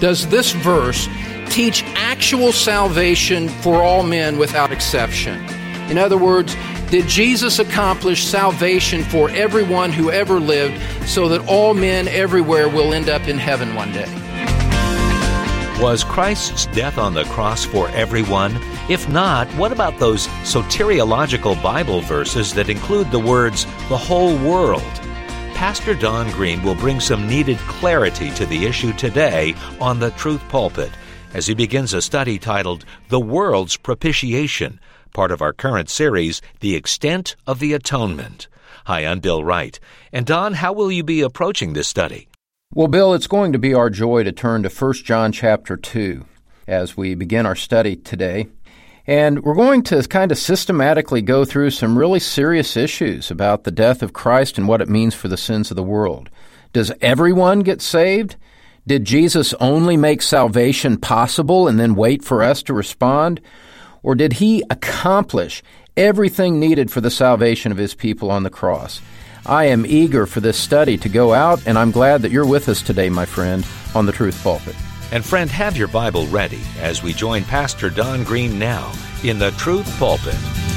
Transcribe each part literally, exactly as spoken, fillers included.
does this verse teach actual salvation for all men without exception? In other words, did Jesus accomplish salvation for everyone who ever lived so that all men everywhere will end up in heaven one day? Was Christ's death on the cross for everyone? If not, what about those soteriological Bible verses that include the words, the whole world? Pastor Don Green will bring some needed clarity to the issue today on the Truth Pulpit as he begins a study titled The World's Propitiation, part of our current series, The Extent of the Atonement. Hi, I'm Bill Wright. And Don, how will you be approaching this study? Well, Bill, it's going to be our joy to turn to First John chapter two as we begin our study today. And we're going to kind of systematically go through some really serious issues about the death of Christ and what it means for the sins of the world. Does everyone get saved? Did Jesus only make salvation possible and then wait for us to respond? Or did he accomplish everything needed for the salvation of his people on the cross? I am eager for this study to go out, and I'm glad that you're with us today, my friend, on the Truth Pulpit. And friend, have your Bible ready as we join Pastor Don Green now in the Truth Pulpit.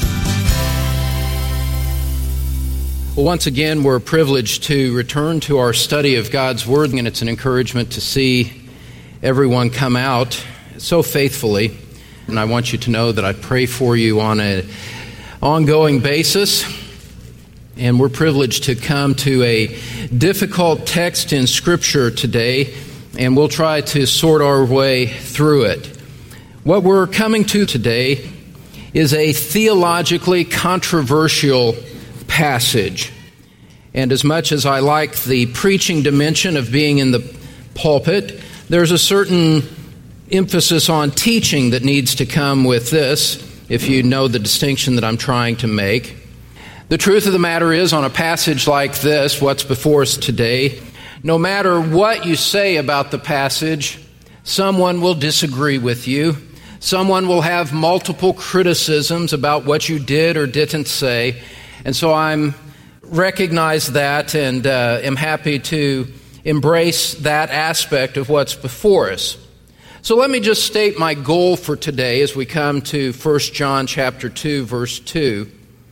Well, once again, we're privileged to return to our study of God's Word, and it's an encouragement to see everyone come out so faithfully. And I want you to know that I pray for you on an ongoing basis. And we're privileged to come to a difficult text in Scripture today, and we'll try to sort our way through it. What we're coming to today is a theologically controversial passage. And as much as I like the preaching dimension of being in the pulpit, there's a certain emphasis on teaching that needs to come with this, if you know the distinction that I'm trying to make. The truth of the matter is, on a passage like this, what's before us today, no matter what you say about the passage, someone will disagree with you. Someone will have multiple criticisms about what you did or didn't say. And so I'm recognize that and uh, am happy to embrace that aspect of what's before us. So let me just state my goal for today as we come to First John chapter two, verse two.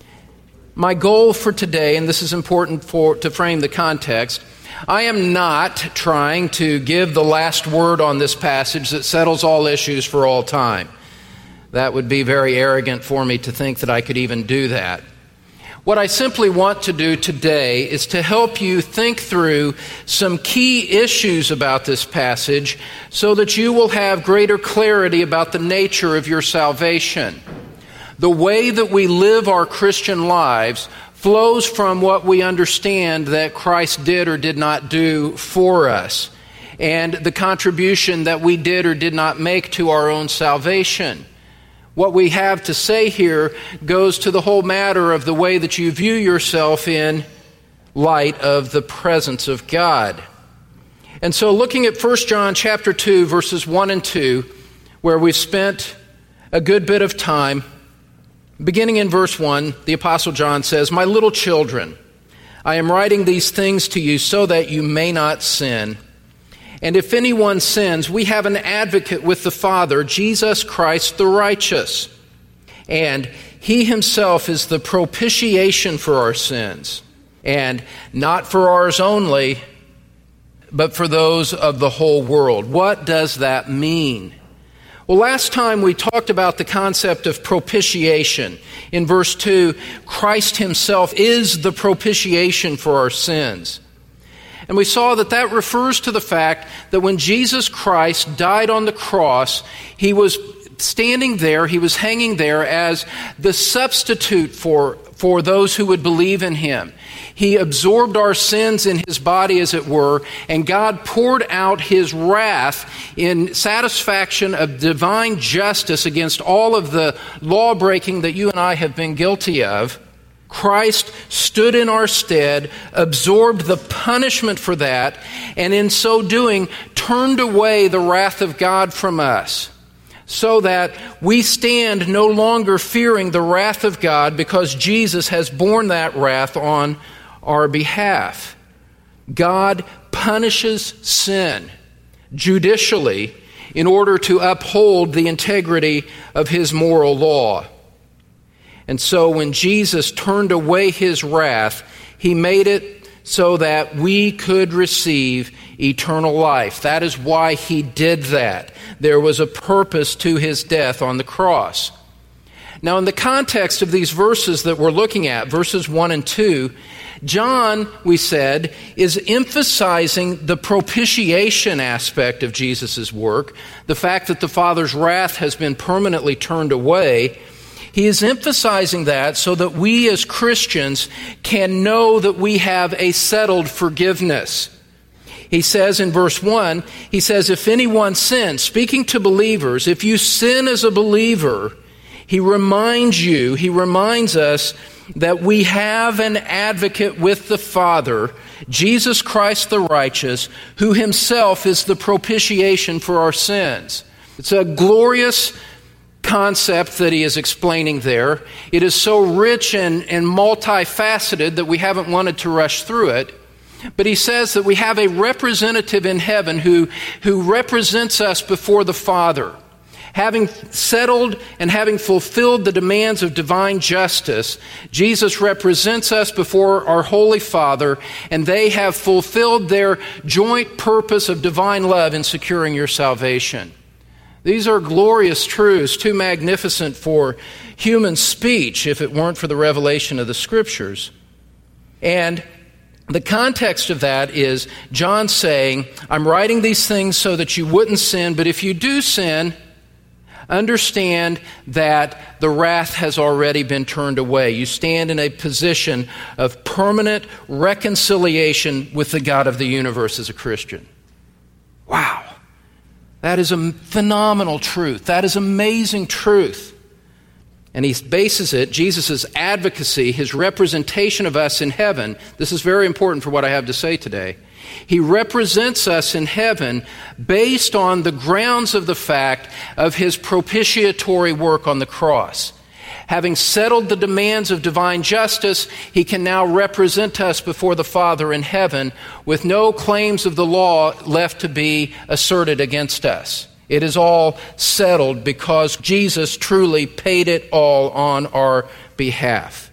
My goal for today, and this is important for to frame the context, I am not trying to give the last word on this passage that settles all issues for all time. That would be very arrogant for me to think that I could even do that. What I simply want to do today is to help you think through some key issues about this passage so that you will have greater clarity about the nature of your salvation. The way that we live our Christian lives flows from what we understand that Christ did or did not do for us, and the contribution that we did or did not make to our own salvation. What we have to say here goes to the whole matter of the way that you view yourself in light of the presence of God. And so looking at First John chapter two, verses one and two, where we've spent a good bit of time, beginning in verse one, the Apostle John says, "My little children, I am writing these things to you so that you may not sin. And if anyone sins, we have an advocate with the Father, Jesus Christ the righteous. And he himself is the propitiation for our sins, and not for ours only, but for those of the whole world." What does that mean? Well, last time we talked about the concept of propitiation. In verse two, Christ himself is the propitiation for our sins. And we saw that that refers to the fact that when Jesus Christ died on the cross, he was standing there, he was hanging there as the substitute for, for those who would believe in him. He absorbed our sins in his body, as it were, and God poured out his wrath in satisfaction of divine justice against all of the law-breaking that you and I have been guilty of. Christ stood in our stead, absorbed the punishment for that, and in so doing, turned away the wrath of God from us, so that we stand no longer fearing the wrath of God because Jesus has borne that wrath on our behalf. God punishes sin. judicially in order to uphold the integrity of his moral law. And so when Jesus turned away his wrath, he made it so that we could receive eternal life. That is why he did that. There was a purpose to his death on the cross. Now, in the context of these verses that we're looking at, verses one and two, John, we said, is emphasizing the propitiation aspect of Jesus' work, the fact that the Father's wrath has been permanently turned away. He is emphasizing that so that we as Christians can know that we have a settled forgiveness. He says in verse one, he says, if anyone sins, speaking to believers, if you sin as a believer, he reminds you, he reminds us that we have an advocate with the Father, Jesus Christ the righteous, who himself is the propitiation for our sins. It's a glorious concept that he is explaining there. It is so rich and, and multifaceted that we haven't wanted to rush through it. But he says that we have a representative in heaven who, who represents us before the Father. Having settled and having fulfilled the demands of divine justice, Jesus represents us before our Holy Father, and they have fulfilled their joint purpose of divine love in securing your salvation. These are glorious truths, too magnificent for human speech if it weren't for the revelation of the Scriptures. And the context of that is John saying, I'm writing these things so that you wouldn't sin, but if you do sin, understand that the wrath has already been turned away. You stand in a position of permanent reconciliation with the God of the universe as a Christian. Wow. That is a phenomenal truth. That is amazing truth. And he bases it, Jesus' advocacy, his representation of us in heaven. This is very important for what I have to say today. He represents us in heaven based on the grounds of the fact of his propitiatory work on the cross. Having settled the demands of divine justice, he can now represent us before the Father in heaven with no claims of the law left to be asserted against us. It is all settled because Jesus truly paid it all on our behalf.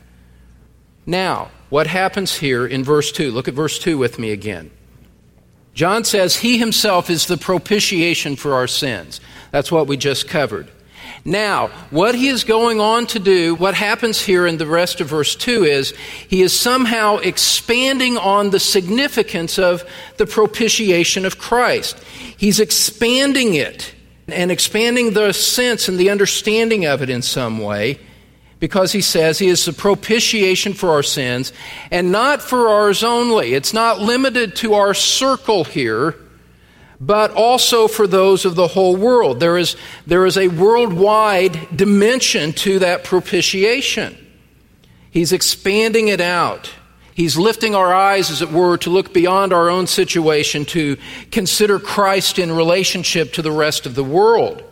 Now, what happens here in verse two? Look at verse two with me again. John says he himself is the propitiation for our sins. That's what we just covered. Now, what he is going on to do, what happens here in the rest of verse two is he is somehow expanding on the significance of the propitiation of Christ. He's expanding it and expanding the sense and the understanding of it in some way, because he says he is the propitiation for our sins, and not for ours only. It's not limited to our circle here, but also for those of the whole world. There is, there is a worldwide dimension to that propitiation. He's expanding it out. He's lifting our eyes, as it were, to look beyond our own situation, to consider Christ in relationship to the rest of the world.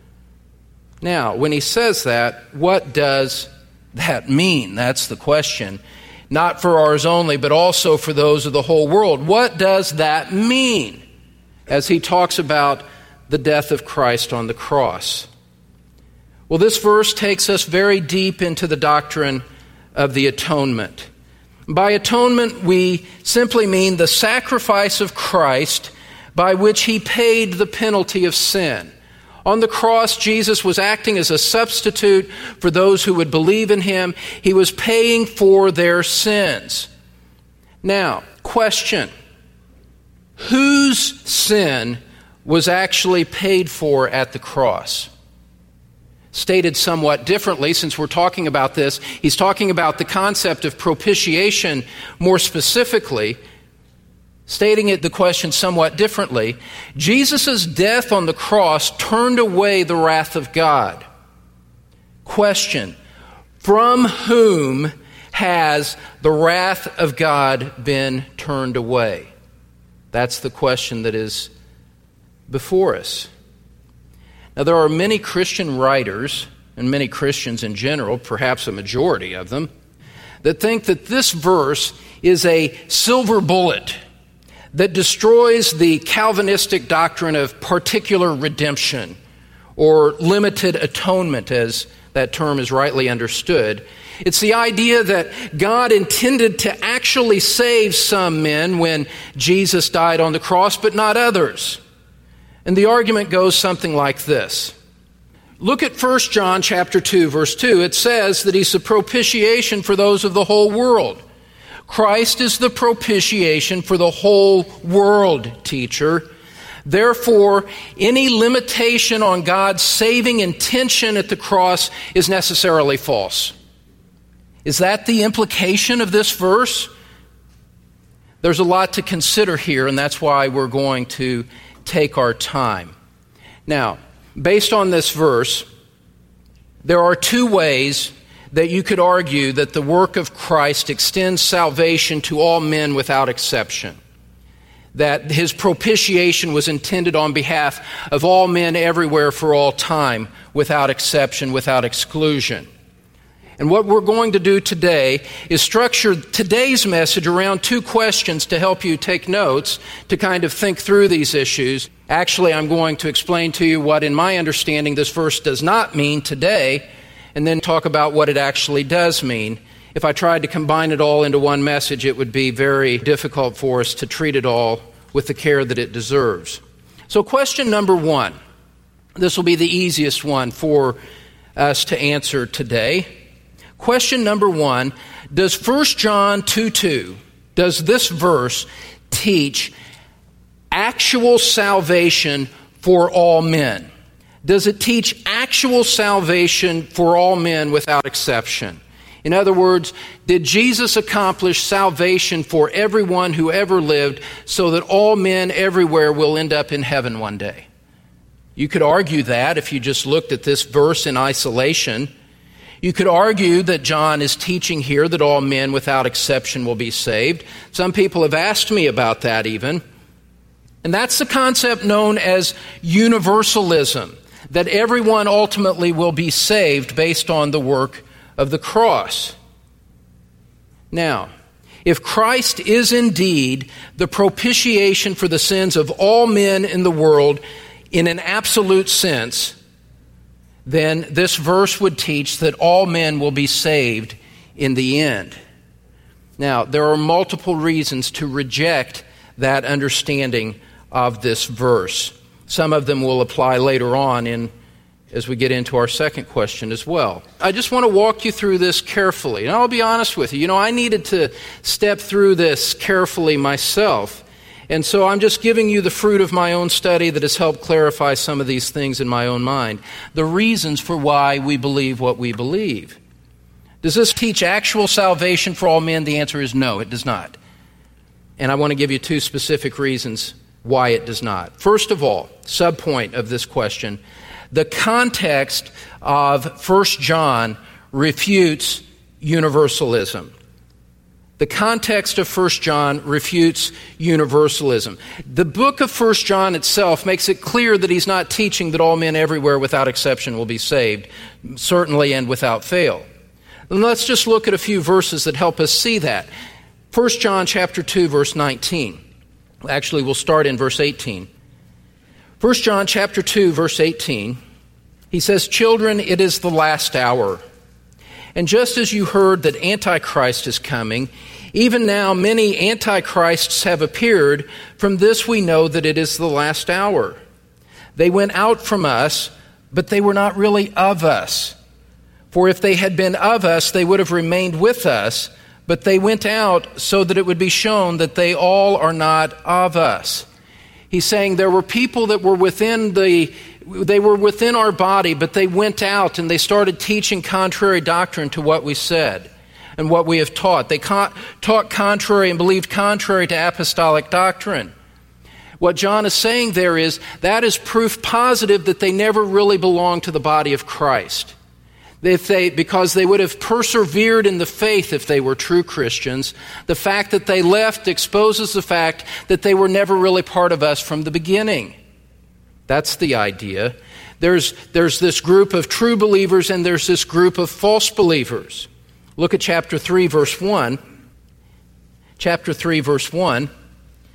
Now, when he says that, what does that mean? That's the question. Not for ours only, but also for those of the whole world. What does that mean as he talks about the death of Christ on the cross? Well, this verse takes us very deep into the doctrine of the atonement. By atonement, we simply mean the sacrifice of Christ by which he paid the penalty of sin. On the cross, Jesus was acting as a substitute for those who would believe in him. He was paying for their sins. Now, question. Whose sin was actually paid for at the cross? Stated somewhat differently, since we're talking about this, he's talking about the concept of propitiation more specifically. Stating it the question somewhat differently, Jesus' death on the cross turned away the wrath of God. Question, from whom has the wrath of God been turned away? That's the question that is before us. Now, there are many Christian writers, and many Christians in general, perhaps a majority of them, that think that this verse is a silver bullet that destroys the Calvinistic doctrine of particular redemption or limited atonement, as that term is rightly understood. It's the idea that God intended to actually save some men when Jesus died on the cross, but not others. And the argument goes something like this. Look at First John chapter two, verse two. It says that he's the propitiation for those of the whole world. Christ is the propitiation for the whole world, teacher. Therefore, any limitation on God's saving intention at the cross is necessarily false. Is that the implication of this verse? There's a lot to consider here, and that's why we're going to take our time. Now, based on this verse, there are two ways that you could argue that the work of Christ extends salvation to all men without exception. That his propitiation was intended on behalf of all men everywhere for all time, without exception, without exclusion. And what we're going to do today is structure today's message around two questions to help you take notes, to kind of think through these issues. Actually, I'm going to explain to you what, in my understanding, this verse does not mean today, and then talk about what it actually does mean. If I tried to combine it all into one message, it would be very difficult for us to treat it all with the care that it deserves. So question number one, this will be the easiest one for us to answer today. Question number one, does First John two two, does this verse teach actual salvation for all men? Does it teach actual salvation for all men without exception? In other words, did Jesus accomplish salvation for everyone who ever lived so that all men everywhere will end up in heaven one day? You could argue that if you just looked at this verse in isolation. You could argue that John is teaching here that all men without exception will be saved. Some people have asked me about that even. And that's the concept known as universalism, that everyone ultimately will be saved based on the work of the cross. Now, if Christ is indeed the propitiation for the sins of all men in the world in an absolute sense, then this verse would teach that all men will be saved in the end. Now, there are multiple reasons to reject that understanding of this verse. Some of them will apply later on in as we get into our second question as well. I just want to walk you through this carefully. And I'll be honest with you. You know, I needed to step through this carefully myself. And so I'm just giving you the fruit of my own study that has helped clarify some of these things in my own mind. The reasons for why we believe what we believe. Does this teach actual salvation for all men? The answer is no, it does not. And I want to give you two specific reasons why it does not. First of all, subpoint of this question, the context of First John refutes universalism. The context of First John refutes universalism. The book of First John itself makes it clear that he's not teaching that all men everywhere without exception will be saved, certainly and without fail. And let's just look at a few verses that help us see that. First John chapter two, verse nineteen. Actually, we'll start in verse eighteen. First John chapter two, verse eighteen, he says, "Children, it is the last hour. And just as you heard that Antichrist is coming, even now many Antichrists have appeared. From this we know that it is the last hour. They went out from us, but they were not really of us. For if they had been of us, they would have remained with us. But they went out so that it would be shown that they all are not of us." He's saying there were people that were within the, they were within our body, but they went out and they started teaching contrary doctrine to what we said and what we have taught. They con- taught contrary and believed contrary to apostolic doctrine. What John is saying there is that is proof positive that they never really belonged to the body of Christ. If they, because they would have persevered in the faith if they were true Christians. The fact that they left exposes the fact that they were never really part of us from the beginning. That's the idea. There's, there's this group of true believers and there's this group of false believers. Look at chapter three, verse one. Chapter three, verse one.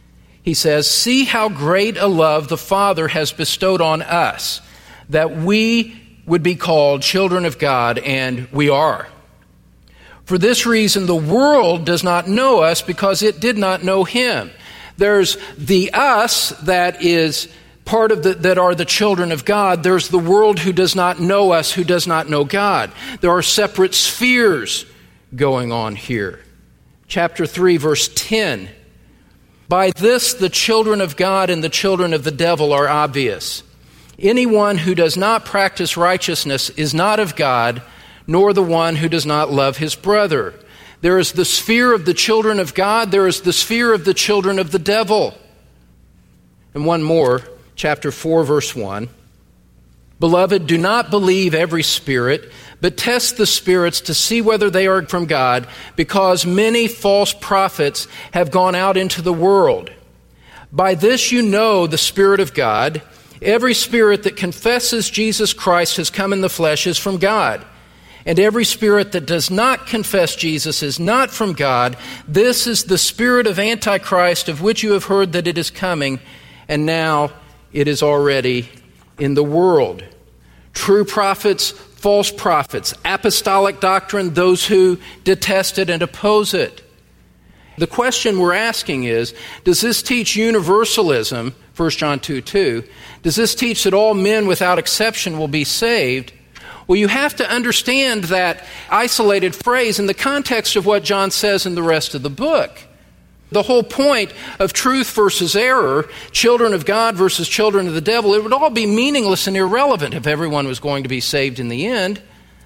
he says, "See how great a love the Father has bestowed on us, that we would be called children of God, and we are. For this reason, the world does not know us because it did not know him." There's the us that is part of the, that are the children of God. There's the world who does not know us, who does not know God. There are separate spheres going on here. Chapter three, verse ten. "By this the children of God and the children of the devil are obvious. Anyone who does not practice righteousness is not of God, nor the one who does not love his brother. There is the sphere of the children of God, there is the sphere of the children of the devil." And one more, chapter four, verse one. "Beloved, do not believe every spirit, but test the spirits to see whether they are from God, because many false prophets have gone out into the world. By this you know the Spirit of God. Every spirit that confesses Jesus Christ has come in the flesh is from God. And every spirit that does not confess Jesus is not from God. This is the spirit of Antichrist, of which you have heard that it is coming, and now it is already in the world." True prophets, false prophets, apostolic doctrine, those who detest it and oppose it. The question we're asking is, does this teach universalism, First John two two? Does this teach that all men without exception will be saved? Well, you have to understand that isolated phrase in the context of what John says in the rest of the book. The whole point of truth versus error, children of God versus children of the devil, it would all be meaningless and irrelevant if everyone was going to be saved in the end.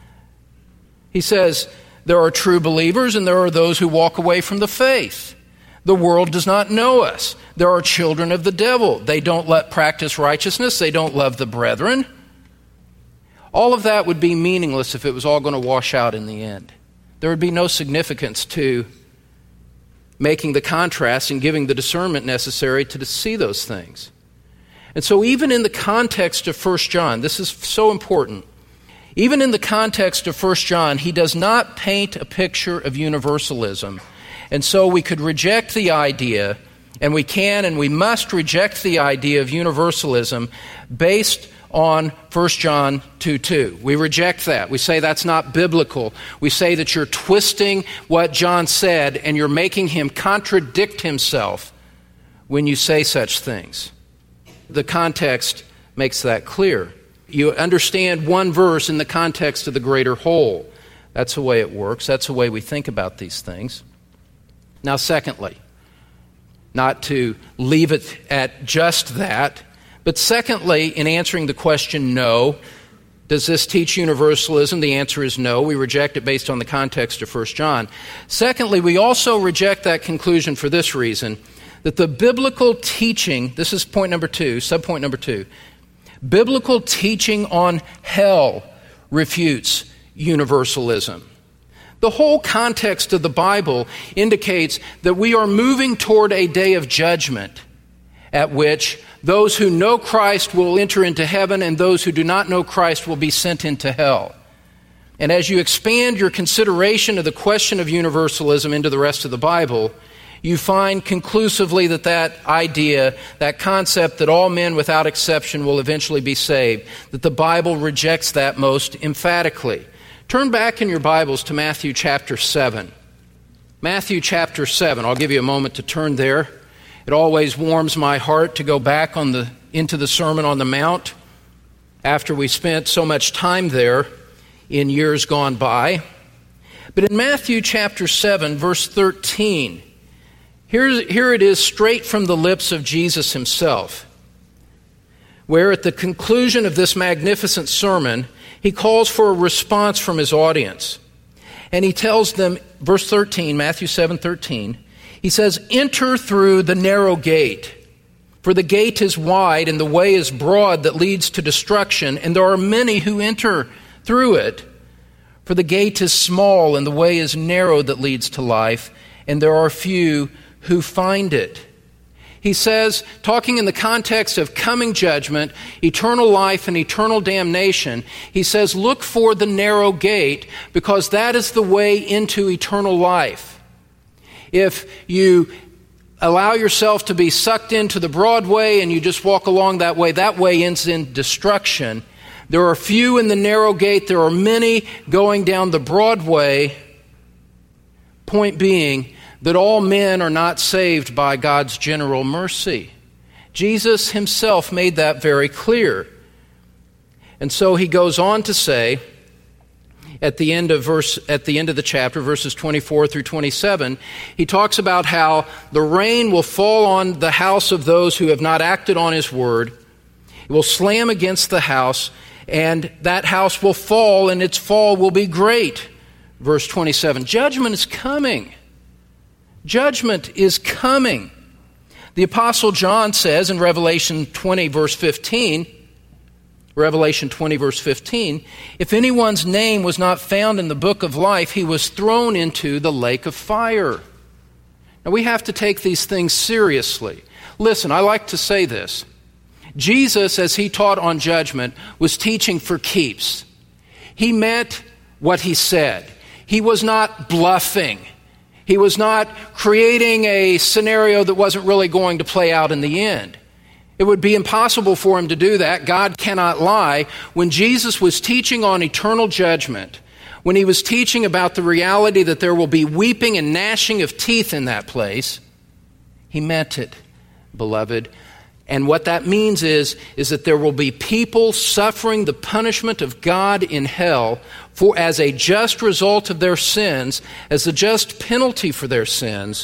He says, there are true believers and there are those who walk away from the faith. The world does not know us. There are children of the devil. They don't let practice righteousness. They don't love the brethren. All of that would be meaningless if it was all going to wash out in the end. There would be no significance to making the contrast and giving the discernment necessary to see those things. And so even in the context of First John, this is so important, even in the context of First John, he does not paint a picture of universalism. And so we could reject the idea, and we can and we must reject the idea of universalism based on First John two two. We reject that. We say that's not biblical. We say that you're twisting what John said and you're making him contradict himself when you say such things. The context makes that clear. You understand one verse in the context of the greater whole. That's the way it works. That's the way we think about these things. Now, secondly, not to leave it at just that, but secondly, in answering the question, no, does this teach universalism? The answer is no. We reject it based on the context of First John. Secondly, we also reject that conclusion for this reason, that the biblical teaching, this is point number two, subpoint number two, biblical teaching on hell refutes universalism. The whole context of the Bible indicates that we are moving toward a day of judgment at which those who know Christ will enter into heaven and those who do not know Christ will be sent into hell. And as you expand your consideration of the question of universalism into the rest of the Bible, you find conclusively that that idea, that concept that all men without exception will eventually be saved, that the Bible rejects that most emphatically. Turn back in your Bibles to Matthew chapter seven. Matthew chapter seven. I'll give you a moment to turn there. It always warms my heart to go back on the into the Sermon on the Mount after we spent so much time there in years gone by. But in Matthew chapter seven, verse thirteen, here, here it is straight from the lips of Jesus himself, where at the conclusion of this magnificent sermon, he calls for a response from his audience. And he tells them, verse thirteen, Matthew seven thirteen, he says, "Enter through the narrow gate, for the gate is wide and the way is broad that leads to destruction, and there are many who enter through it. For the gate is small and the way is narrow that leads to life, and there are few who find it." He says, talking in the context of coming judgment, eternal life and eternal damnation, he says, look for the narrow gate because that is the way into eternal life. If you allow yourself to be sucked into the broad way and you just walk along that way, that way ends in destruction. There are few in the narrow gate. There are many going down the broad way. Point being that all men are not saved by God's general mercy. Jesus himself made that very clear. And so he goes on to say, at the end of verse, at the end of the chapter, verses twenty-four through twenty-seven, he talks about how the rain will fall on the house of those who have not acted on his word. It will slam against the house, and that house will fall, and its fall will be great. Verse twenty-seven, judgment is coming. Judgment is coming. The Apostle John says in Revelation twenty, verse fifteen, Revelation twenty, verse fifteen, if anyone's name was not found in the book of life, he was thrown into the lake of fire. Now we have to take these things seriously. Listen, I like to say this. Jesus, as he taught on judgment, was teaching for keeps. He meant what he said. He was not bluffing. He was not creating a scenario that wasn't really going to play out in the end. It would be impossible for him to do that. God cannot lie. When Jesus was teaching on eternal judgment, when he was teaching about the reality that there will be weeping and gnashing of teeth in that place, he meant it, beloved. And what that means is, is that there will be people suffering the punishment of God in hell for as a just result of their sins, as a just penalty for their sins.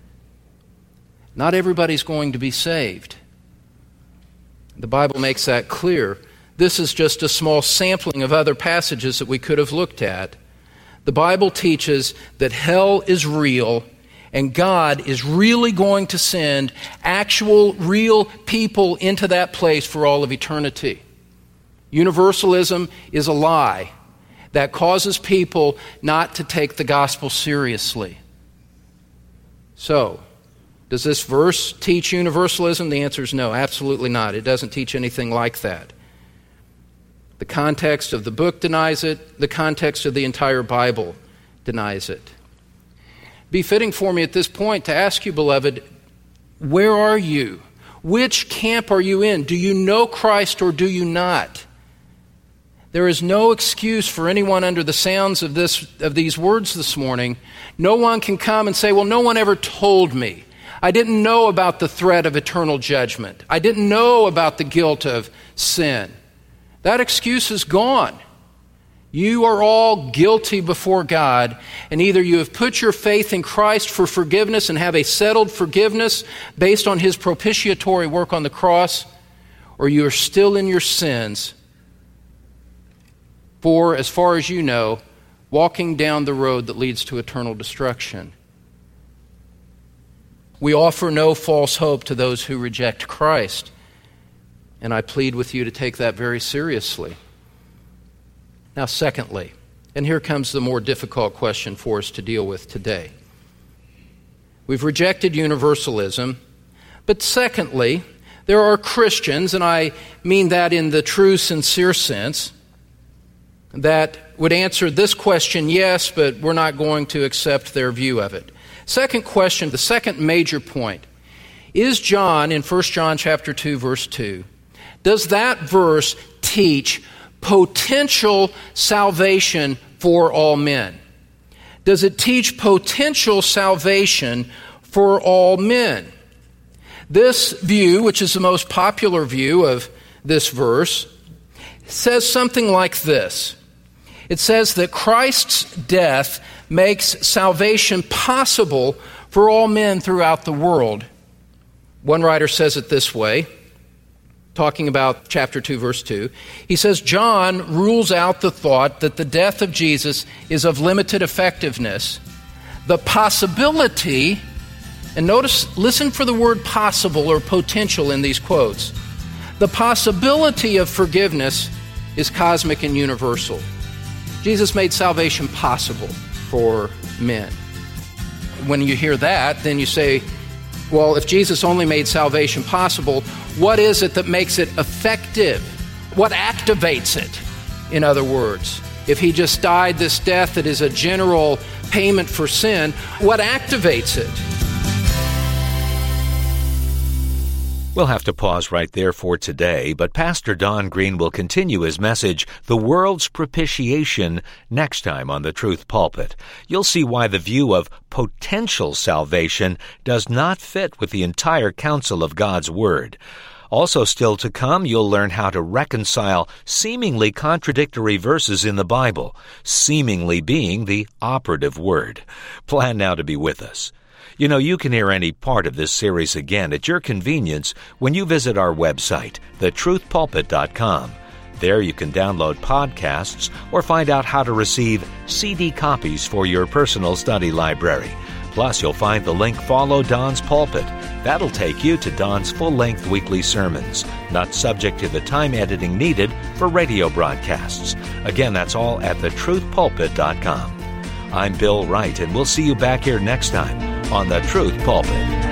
Not everybody's going to be saved. The Bible makes that clear. This is just a small sampling of other passages that we could have looked at. The Bible teaches that hell is real and God is really going to send actual, real people into that place for all of eternity. Universalism is a lie that causes people not to take the gospel seriously. So, does this verse teach universalism? The answer is no, absolutely not. It doesn't teach anything like that. The context of the book denies it. The context of the entire Bible denies it. Be fitting for me at this point to ask you, beloved, where are you? Which camp are you in? Do you know Christ or do you not? There is no excuse for anyone under the sounds of this of these words this morning. No one can come and say, well, no one ever told me. I didn't know about the threat of eternal judgment. I didn't know about the guilt of sin. That excuse is gone. You are all guilty before God, and either you have put your faith in Christ for forgiveness and have a settled forgiveness based on his propitiatory work on the cross, or you are still in your sins, for, as far as you know, walking down the road that leads to eternal destruction. We offer no false hope to those who reject Christ, and I plead with you to take that very seriously. Now, secondly, and here comes the more difficult question for us to deal with today. We've rejected universalism, but secondly, there are Christians, and I mean that in the true, sincere sense, that would answer this question, yes, but we're not going to accept their view of it. Second question, the second major point, is John, in First John chapter two, verse two, does that verse teach potential salvation for all men? Does it teach potential salvation for all men? This view, which is the most popular view of this verse, says something like this. It says that Christ's death makes salvation possible for all men throughout the world. One writer says it this way, talking about chapter two, verse two. He says, John rules out the thought that the death of Jesus is of limited effectiveness. The possibility, and notice, listen for the word possible or potential in these quotes. The possibility of forgiveness is cosmic and universal. Jesus made salvation possible for men. When you hear that, then you say, well, if Jesus only made salvation possible, what is it that makes it effective? What activates it, in other words? If he just died this death that is a general payment for sin, what activates it? We'll have to pause right there for today, but Pastor Don Green will continue his message, The World's Propitiation, next time on The Truth Pulpit. You'll see why the view of potential salvation does not fit with the entire counsel of God's Word. Also still to come, you'll learn how to reconcile seemingly contradictory verses in the Bible, seemingly being the operative word. Plan now to be with us. You know, you can hear any part of this series again at your convenience when you visit our website, the truth pulpit dot com. There you can download podcasts or find out how to receive C D copies for your personal study library. Plus, you'll find the link Follow Don's Pulpit. That'll take you to Don's full-length weekly sermons, not subject to the time editing needed for radio broadcasts. Again, that's all at the truth pulpit dot com. I'm Bill Wright, and we'll see you back here next time on The Truth Pulpit.